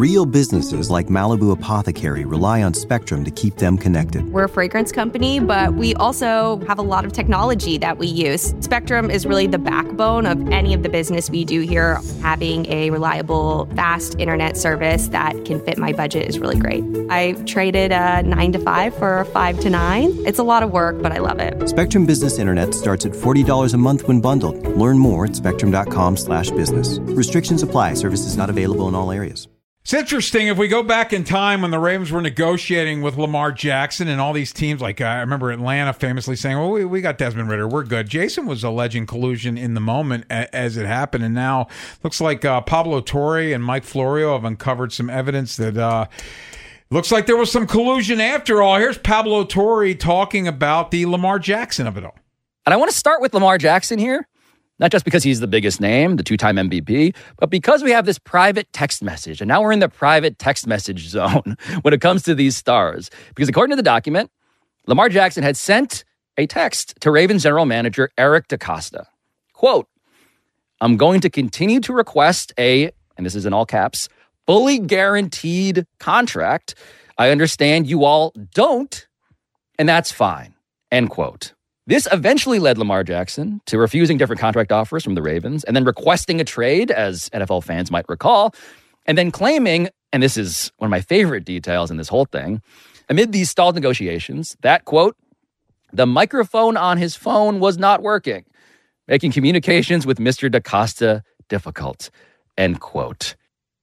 Real businesses like Malibu Apothecary rely on Spectrum to keep them connected. We're a fragrance company, but we also have a lot of technology that we use. Spectrum is really the backbone of any of the business we do here. Having a reliable, fast internet service that can fit my budget is really great. I traded a 9 to 5 for a 5 to 9. It's a lot of work, but I love it. Spectrum Business Internet starts at $40 a month when bundled. Learn more at spectrum.com/business. Restrictions apply. Services not available in all areas. It's interesting, if we go back in time when the Ravens were negotiating with Lamar Jackson and all these teams, like I remember Atlanta famously saying, well, we got Desmond Ridder, we're good. Jason was alleging collusion in the moment as it happened, and now looks like Pablo Torre and Mike Florio have uncovered some evidence that looks like there was some collusion after all. Here's Pablo Torre talking about the Lamar Jackson of it all. And I want to start with Lamar Jackson here. Not just because he's the biggest name, the two-time MVP, but because we have this private text message. And now we're in the private text message zone when it comes to these stars. Because according to the document, Lamar Jackson had sent a text to Ravens general manager Eric DeCosta. Quote, I'm going to continue to request and this is in all caps, fully guaranteed contract. I understand you all don't, and that's fine. End quote. This eventually led Lamar Jackson to refusing different contract offers from the Ravens and then requesting a trade, as NFL fans might recall, and then claiming, and this is one of my favorite details in this whole thing, amid these stalled negotiations, that, quote, the microphone on his phone was not working, making communications with Mr. DeCosta difficult, end quote.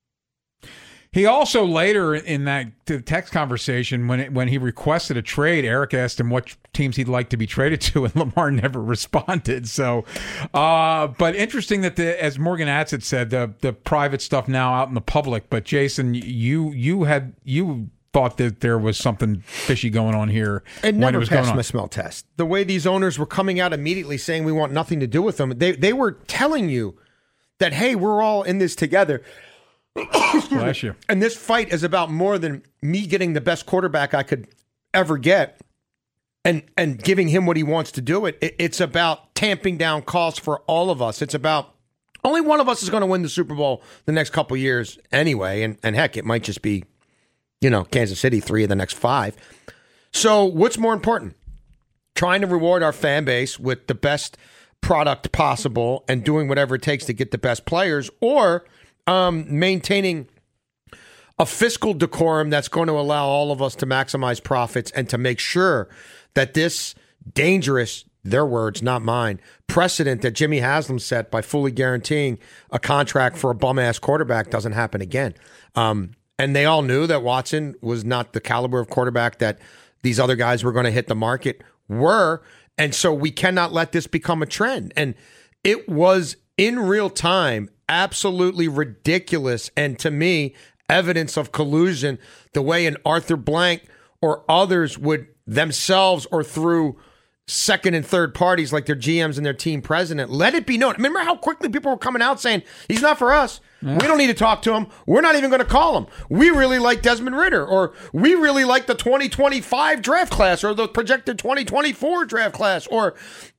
He also later in that text conversation, when he requested a trade, Eric asked him what teams he'd like to be traded to, and Lamar never responded. So, but interesting that as Morgan Atzett said, the private stuff now out in the public. But Jason, you thought that there was something fishy going on here. It never passed my smell test. The way these owners were coming out immediately saying we want nothing to do with them, they were telling you that, hey, we're all in this together. Bless you. And this fight is about more than me getting the best quarterback I could ever get and giving him what he wants to do. It's about tamping down costs for all of us. It's about only one of us is going to win the Super Bowl the next couple of years anyway. And heck, it might just be, Kansas City 3 of the next 5. So what's more important? Trying to reward our fan base with the best product possible and doing whatever it takes to get the best players, or maintaining a fiscal decorum that's going to allow all of us to maximize profits and to make sure that this dangerous, their words, not mine, precedent that Jimmy Haslam set by fully guaranteeing a contract for a bum-ass quarterback doesn't happen again. And they all knew that Watson was not the caliber of quarterback that these other guys were going to hit the market were. And so we cannot let this become a trend. And it was in real time absolutely ridiculous, and to me, evidence of collusion, the way an Arthur Blank or others would themselves or through second and third parties like their GMs and their team president, let it be known. Remember how quickly people were coming out saying, he's not for us. Yeah. We don't need to talk to him. We're not even going to call him. We really like Desmond Ridder, or we really like the 2025 draft class, or the projected 2024 draft class, or,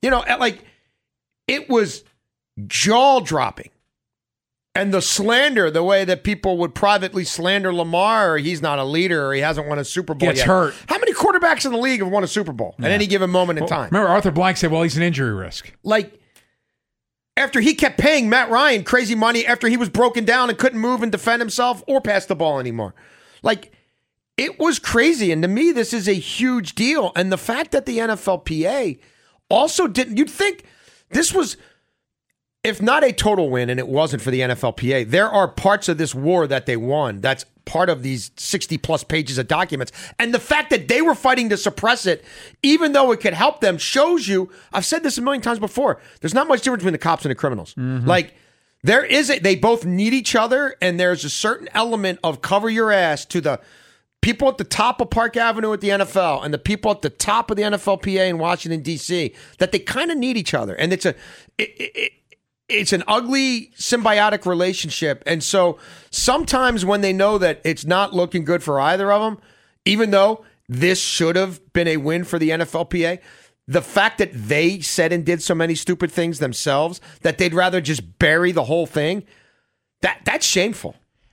it was jaw-dropping. And the slander, the way that people would privately slander Lamar, or he's not a leader, or he hasn't won a Super Bowl yet. Gets hurt. How many quarterbacks in the league have won a Super Bowl at any given moment in time? Remember, Arthur Blank said, well, he's an injury risk. After he kept paying Matt Ryan crazy money after he was broken down and couldn't move and defend himself or pass the ball anymore. It was crazy. And to me, this is a huge deal. And the fact that the NFLPA also didn't, you'd think this was, if not a total win, and it wasn't for the NFLPA, there are parts of this war that they won. That's part of these 60-plus pages of documents. And the fact that they were fighting to suppress it, even though it could help them, shows you, I've said this a million times before, there's not much difference between the cops and the criminals. Mm-hmm. They both need each other, and there's a certain element of cover your ass to the people at the top of Park Avenue at the NFL and the people at the top of the NFLPA in Washington, D.C., that they kind of need each other. And it's an ugly symbiotic relationship. And so sometimes when they know that it's not looking good for either of them, even though this should have been a win for the NFLPA, the fact that they said and did so many stupid things themselves that they'd rather just bury the whole thing, that's shameful.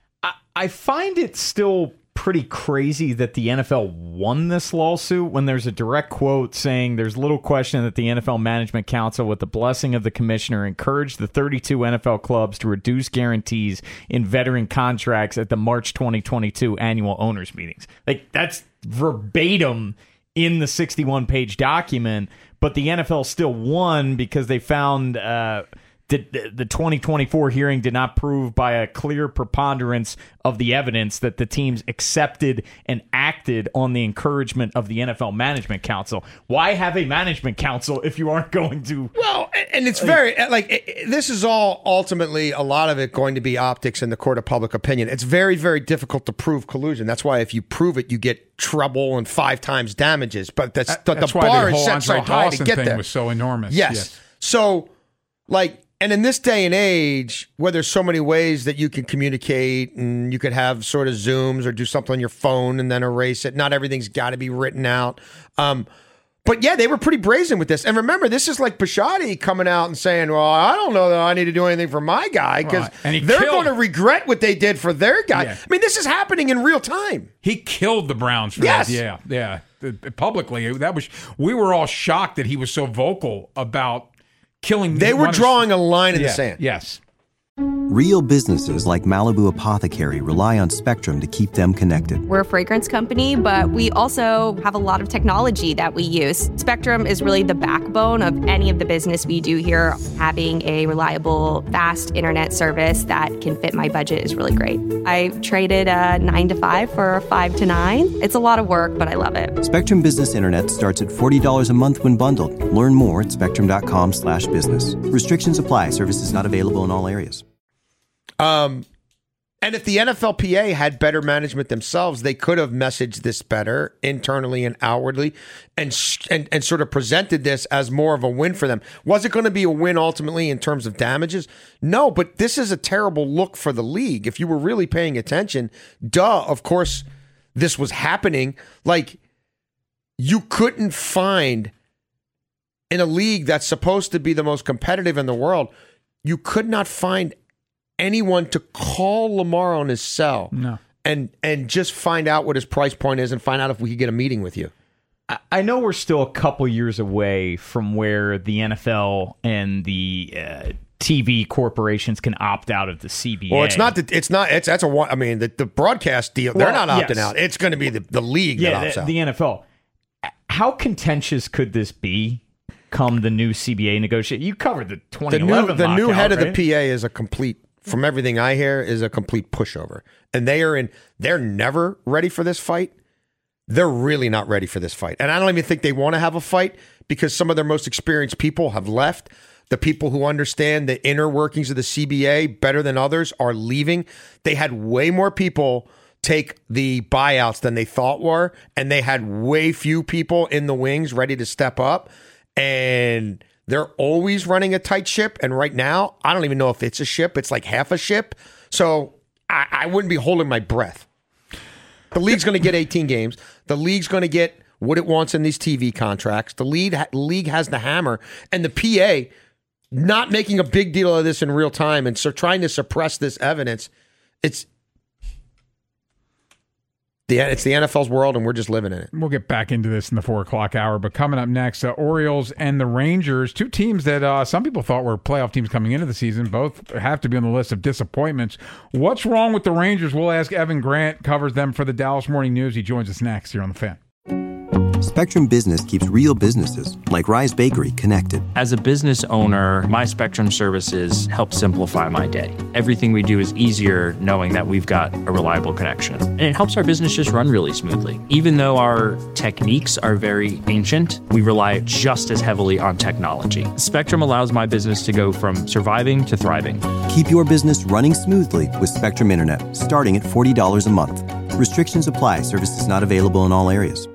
I find it still pretty crazy that the NFL won this lawsuit when there's a direct quote saying there's little question that the NFL Management Council, with the blessing of the commissioner, encouraged the 32 NFL clubs to reduce guarantees in veteran contracts at the March 2022 annual owners meetings. Like, that's verbatim in the 61-page document, but the NFL still won because they found the 2024 hearing did not prove by a clear preponderance of the evidence that the teams accepted and acted on the encouragement of the NFL Management Council. Why have a management council if you aren't going to? Well, and it's very, this is all ultimately, a lot of it going to be optics in the court of public opinion. It's very, very difficult to prove collusion. That's why if you prove it, you get trouble and 5 times damages. But that's the bar is set so high to get there. Was so enormous. Yes. So, and in this day and age, where there's so many ways that you can communicate, and you could have sort of Zooms or do something on your phone and then erase it. Not everything's got to be written out. But yeah, they were pretty brazen with this. And remember, this is like Bisciotti coming out and saying, well, I don't know that I need to do anything for my guy because they're going to regret what they did for their guy. Yeah. I mean, this is happening in real time. He killed the Browns for that. Yeah. Publicly, we were all shocked that he was so vocal about killing. They were drawing a line in the sand. Yes. Real businesses like Malibu Apothecary rely on Spectrum to keep them connected. We're a fragrance company, but we also have a lot of technology that we use. Spectrum is really the backbone of any of the business we do here. Having a reliable, fast internet service that can fit my budget is really great. I traded a 9 to 5 for a 5 to 9. It's a lot of work, but I love it. Spectrum Business Internet starts at $40 a month when bundled. Learn more at spectrum.com/business. Restrictions apply. Services not available in all areas. And if the NFLPA had better management themselves, they could have messaged this better internally and outwardly and sort of presented this as more of a win for them. Was it going to be a win ultimately in terms of damages? No, but this is a terrible look for the league. If you were really paying attention, of course, this was happening. Like, you couldn't find in a league that's supposed to be the most competitive in the world, you could not find anyone to call Lamar on his cell and just find out what his price point is and find out if we could get a meeting with you. I know we're still a couple years away from where the NFL and the TV corporations can opt out of the CBA. Well, the broadcast deal, they're not opting out. It's going to be the league that opts out. The NFL. How contentious could this be come the new CBA negotiation? You covered the 2011 The new head right? of the PA is a complete, from everything I hear, is a complete pushover. And they're never ready for this fight. They're really not ready for this fight. And I don't even think they want to have a fight because some of their most experienced people have left. The people who understand the inner workings of the CBA better than others are leaving. They had way more people take the buyouts than they thought were, and they had way few people in the wings ready to step up. And they're always running a tight ship. And right now, I don't even know if it's a ship. It's like half a ship. So I wouldn't be holding my breath. The league's going to get 18 games. The league's going to get what it wants in these TV contracts. The league has the hammer. And the PA not making a big deal of this in real time and so trying to suppress this evidence. It's the NFL's world, and we're just living in it. We'll get back into this in the 4 o'clock hour, but coming up next, Orioles and the Rangers, 2 teams that some people thought were playoff teams coming into the season, both have to be on the list of disappointments. What's wrong with the Rangers? We'll ask Evan Grant, covers them for the Dallas Morning News. He joins us next here on The Fan. Spectrum Business keeps real businesses like Rise Bakery connected. As a business owner, my Spectrum services help simplify my day. Everything we do is easier knowing that we've got a reliable connection. And it helps our business just run really smoothly. Even though our techniques are very ancient, we rely just as heavily on technology. Spectrum allows my business to go from surviving to thriving. Keep your business running smoothly with Spectrum Internet, starting at $40 a month. Restrictions apply. Services not available in all areas.